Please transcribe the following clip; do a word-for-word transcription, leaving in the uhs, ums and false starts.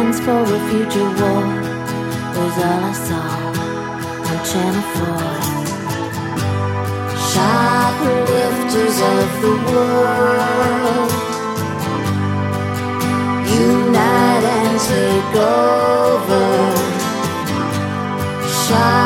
plans for a future war was all I saw on Channel four. Shoplifters of the world, unite and take over. Shop